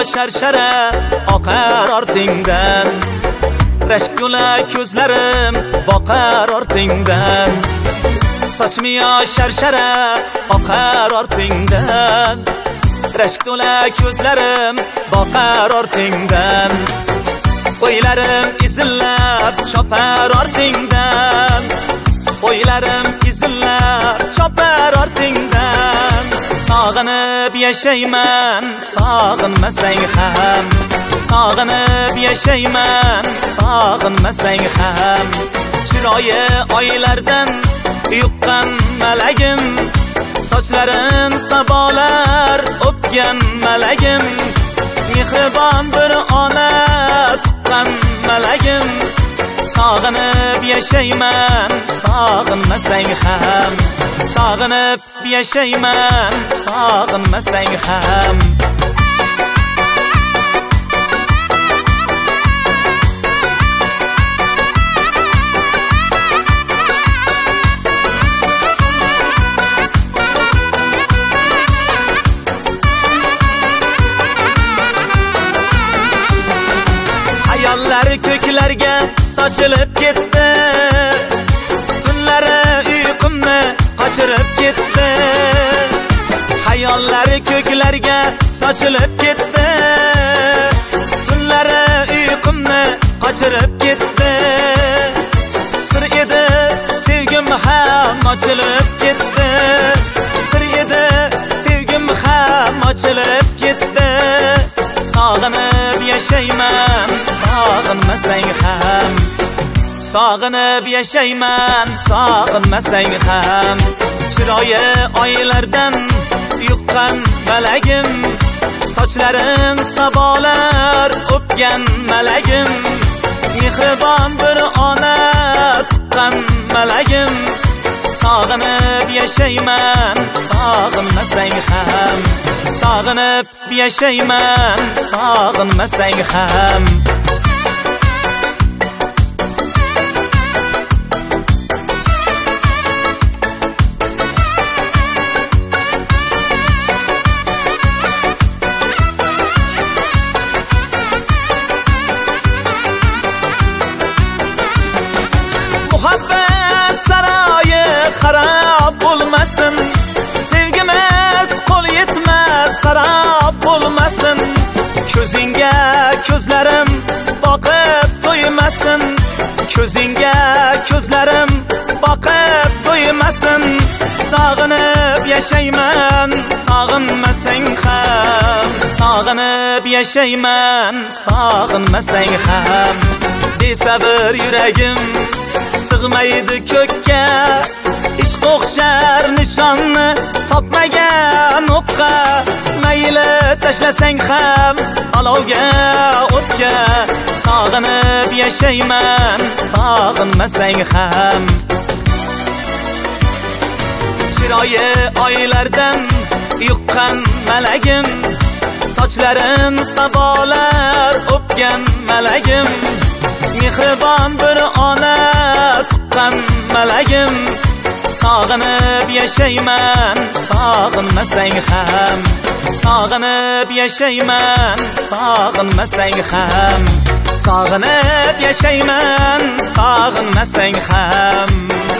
sharshara oqar ortingdan, rashkula ko'zlarim boqar ortingdan. Sochmiya sharshara oqar ortingdan, rashkula ko'zlarim boqar ortingdan. O'ylarim izillab chopar ortingdan, o'ylarim izillab chopar ortingdan. Sog'inib yashayman, sog'inmasang ham, sog'inib yashayman, sog'inmasang ham. Chiroyi oylardan yuqqan malagim, sochlarin sabolar o'pgan malagim, mehribon bir ona tuqqan malagim. Sog'inib yashayman, sog'inmasang ham, sog'inib yashayman, sog'inmasang ham. Hayollar ko'klarga sochilib ketdi, tunlari uyqumni qochirib ketdi. Hayollar ko'klarga sochilib ketdi, tunlari uyqumni qochirib ketdi. Sir edi sevgim ham ochilib ketdi, sir edi sevgim ham ochilib ketdi. Sog'inib yashayman, sog'inmasang ham, sog'inib yashayman, sog'inmasang ham. Chiroyi oylardan yuqqan malagim, sochlarin sabolar o'pgan malagim, mehribon bir ona tuqqan malagim. Sog'inib yashayman, sog'inmasang ham, sog'inib yashayman, sog'inmasang ham. Muhabbat saroyi xarob bo'lmasin, sevgimiz qo'l yetmas sarob bo'lmasin. Ko'zingga ko'zlarim boqib to'ymasin, ko'zingga ko'zlarim boqib to'ymasin. Sog'inib yashayman, sog'inmasang ham, sog'inib yashayman, sog'inmasang ham. Besabr yuragim sig'maydi ko'kka, ishq o'xshar nishonni topmagan o'qqa. Mayli tashlasang ham olovga o'tga, sog'inib yashayman, sog'inmasang ham. Chiroyi oylardan yuqqan malagim, sochlarin sabolar o'pgan malagim, mehribon bir ona tuqqan malagim. Sog'inib yashayman, sog'inmasang ham, sog'inib yashayman, sog'inmasang ham. Sog'inib yashayman, sog'inmasang ham.